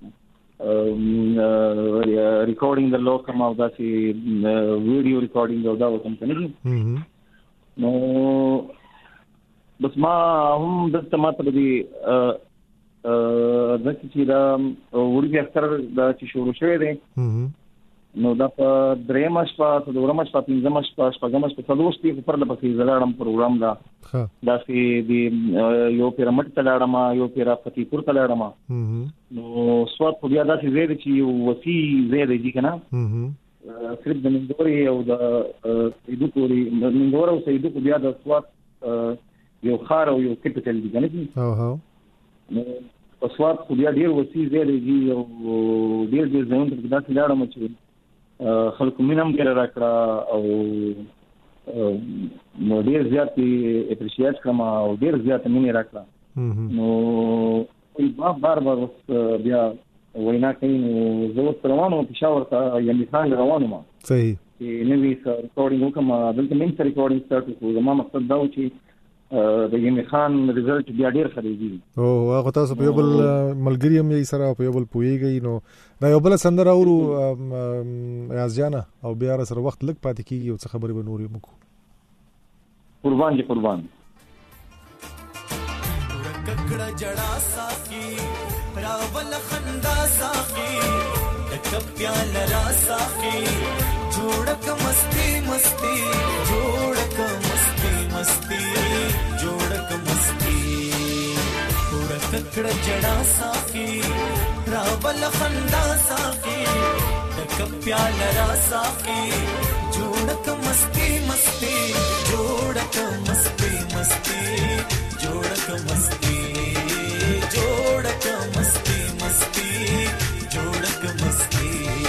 ریکارډینګ درلو کما او دا چې ویډیو ریکارډینګ او دا کوم کنه نو بس ما هم دلته ماته دي ځکه چې دا ورګي اکثر دا چې شروع شوی دی نو دا په درېم شپه د ورم شپه پنځم شپه شپږم شپه څلوستي په پرله پسې زلاړم پروګرام دا چې دی یو پیرامټ تلاړم یو پیرا فتیپور تلاړم نو سواد په بیا دا چې زید چې وسی زید دي کنه صرف د منځوري او د ایدو پوری منځور او سیدو په بیا د سواد یو خار او یو کیپټل دي کنه نو سواد په بیا ډیر وسی زید دي او ډیر ځون ته دا تلاړم چې خلکو مینم ډیر راکړه او نو ډیر زیات اپریشیټ کړم او ډیر زیات مینه راکړه نو بار بیا وینا کوي نو زه روانو پېښور ته یمي خان روانو ما صحیح نوې ریکارډینګ وکم دلته مين سره ریکارډینګ سٹارټ وکړو زما مقصد دا و چې د یمي خان ریزلټ بیا ډیر خريږي او هغه تاسو په یو بل ملګری هم یې سره په یو بل پويږي نو دا یو بل سندره اورو یاز جانا او بیا سره وخت لګ پاتې کیږي او څه خبرې به نورې مکو قربان ککړه جڑا ساقي راول خندا ساقي تک پیال را ساقي جوړک مستی جوړک مستی جوړک مستی پورا ککړه جڑا ساقي راول خندا ساقي تک پیال را ساقي جوړک जोड़क मस्ती मस्ती जोड़क मस्ती मस्ती जोड़क मस्ती जोड़क मस्ती मस्ती जोड़क मस्ती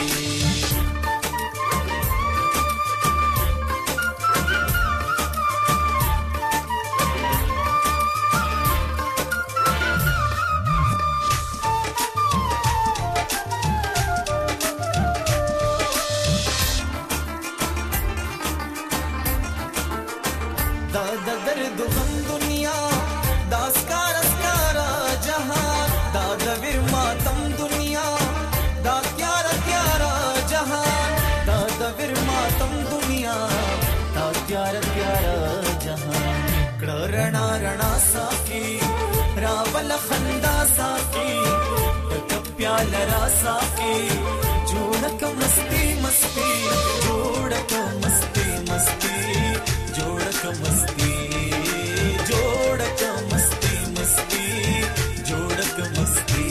दर्द गम दुनिया दास्कार अस्कारा जहां दादविर मातम दुनिया दा क्यारा क्यारा जहां दादविर मातम दुनिया दा क्यारा क्यारा जहां रणा रणा साकी रावल खंदा साकी प्याल रासा की जोड़क मस्ती मस्ती जोड़क मस्ती मस्ती जोड़क मस्ती जोड़क मस्ती मस्ती जोड़क मस्ती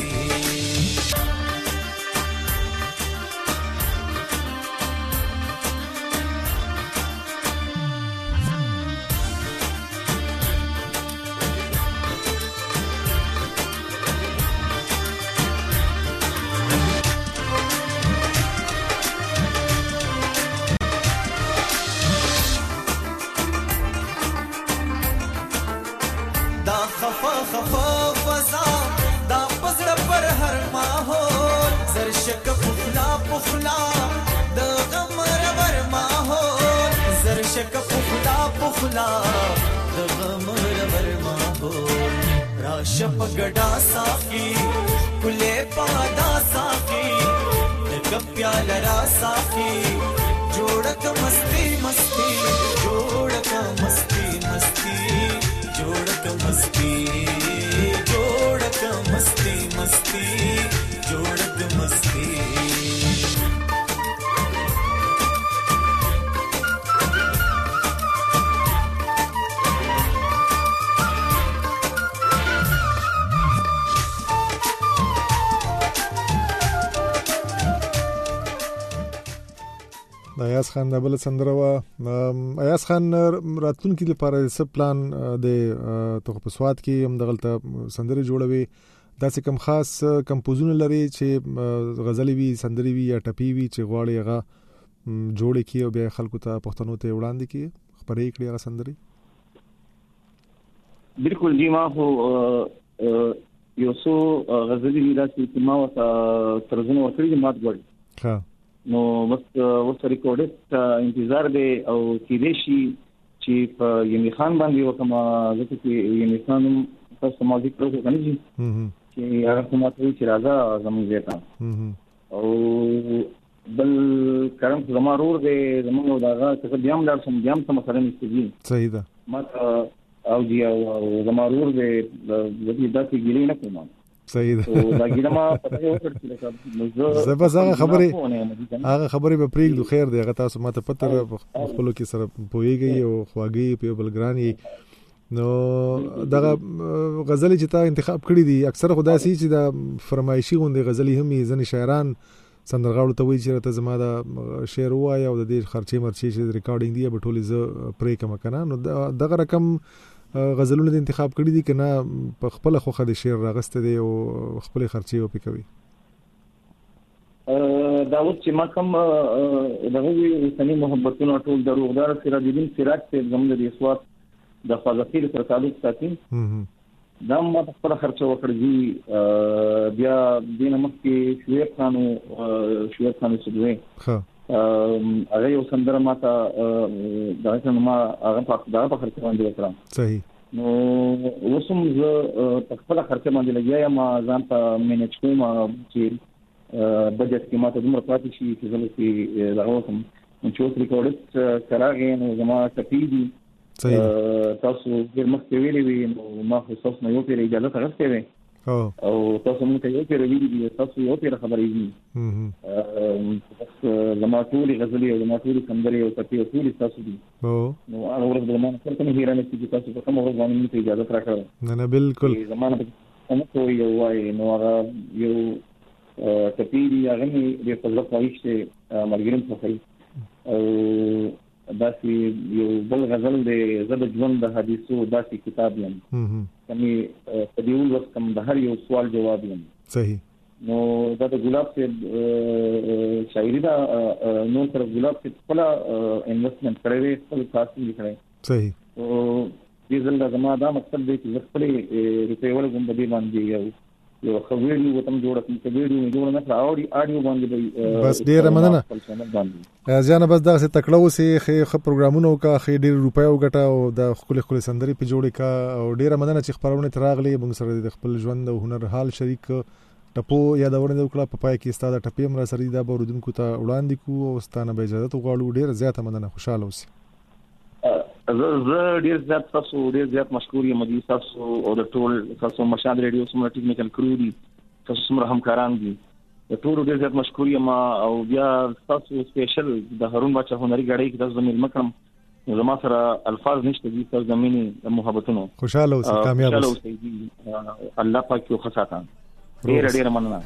खफा खफा फजा दा पजड़ पर हर माहौल जरशक पुखला पुखला द गमर वर माहौल जरशक पुखला पुखला द गमर वर माहौल राशप गड़ा साकी कुले पादा साकी द प्याल रा साकी जोड़क मस्ती मस्ती जोड़क मस्ती मस्ती जोड़क मस्ती जोड़क मस्ती मस्ती जोड़क मस्ती ایاز خان د بل سندره وا ایاز خان راتلونکي لپاره څه پلان د تو په سواد کې هم دغلطه سندره جوړوي داسې کوم خاص کمپوزونه لري چې غزل وی سندري وی یا ټپي وی چې غواړي هغه جوړ کی او بیا خلکو ته پښتنو ته وړاندې کی خبرې کړي هغه سندري بالکل جی ما هو یو څو غزلي داسې ما وته ترجمه ورکړي مات غوړي ها نو وس ریکورډ انتظار دی او کې دې شي چې په یمي خان باندې وکما ځکه چې یمي خان تاسو ما ذکر وکړ کنه چې هغه کومه چې راځه زموږ دیتا او بل کرم زمارور دی زموږ داغه څه بیا هم لار سم بیا هم مثلا نشته صحیح ده ما او دی او زمارور دی د دې داسې ګیلې نه کوم صحیح ده او دا ګیله ما پته وکړه زه بس هغه خبرې به پریږدو خیر دی هغه تاسو ماته پته خپل کې سره پويږي او خواږي په بلګرانی نو دغه غزل چې تا انتخاب کړی دي اکثر خدای سي چې د فرمایشي غوندي غزلي هم ځنې شاعران سندرغاړو ته وایي چې ته زما د شعر وای او د دې خرچې مرچې چې ریکارډینګ دی به ټولې ز پرې کم کنه نو دغه رقم غزلونه د انتخاب کړی دي کنه په خپل خوخه د شعر راغسته دي او خپل خرچې او پکوي دا اوس چې ما کوم دغه وسنی محبتونه ټول دروغدار سراج الدین سراج ته زموږ د اسوات د فضافیر سره تعلق ساتي دا ما خپل خرچه وکړي بیا دینه مخکې شویب خانو سدوي هغه یو سندره ماته دا څنګه ما هغه په خرچه باندې وکړم صحیح نو وسم زه په خپل خرچه باندې لګیا ما ځان ته مینج کوم چې بجټ کې ماته دومره پاتې شي چې زه چې دا وسم چې اوس ریکورډ کراغې نو زما ټپي دي تاسو ډېر مخکې ویلې وي نو ما خو تاسو نه یو پیر اجازه ترسته وي او تاسو موږ ته یو پیر ویلې دي تاسو یو پیر خبرې دي لما ټول غزلي او لما ټول سندري او ټپي ټول تاسو دي نو هغه ورځ د زمانه سره نه هیرانه چې تاسو په کومه ورځ باندې ته اجازه راکړه نه بالکل زمانه په کوم یو وای نو هغه یو ټپي دي هغه نه د فضل پوښتې مرګرم څخه او داسې یو بل غزل دی زه د ژوند د حدیثو داسې کتاب یم کمی په دې ولوست کوم د هر یو سوال جواب یم. صحیح. نو دا د ګلاب صاحب شاعري دا نو تر ګلاب صاحب خپل انویسټمنټ کړی خپل خاص لیکلی. صحیح. او دې ځل دا زما دا مقصد دی چې خپل ریپیول کوم د دې باندې یو خبرې وتم جوړه کوم خبرې جوړه نه اډیو باندې بس ډیر مننه ځان بس دا څه تکړه وسی خې پروګرامونو کا خې ډیر روپیا وګټه او د خپل سندري په جوړې کا او ډیر مننه چې خبرونه تراغلي موږ سره د خپل ژوند او هنر حال شریک ټپو یادونه وکړه په پای کې ستاده ټپې مر سره دا بوردونکو ته وړاندې کو او ستانه به اجازه غواړو. ډیر زیاته مننه خوشاله اوسئ. زه ډیر زیات مشکور یم د تاسو او د ټول تاسو مشاهد ریډیو سمره ټیکنیکل کرو دي تاسو سمره همکاران دي د ټول ډیر زیات مشکور یم او بیا تاسو سپیشل د هارون بچا هنري غړي کې تاسو زميل مکرم زما سره الفاظ نشته دي تاسو زميني محبتونو خوشاله اوسئ کامیاب اوسئ الله پاک یو خصاتا ډیر مننه.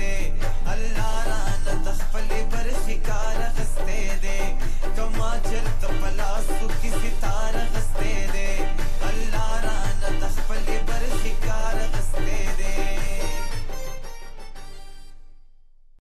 کار غسته دے کما چر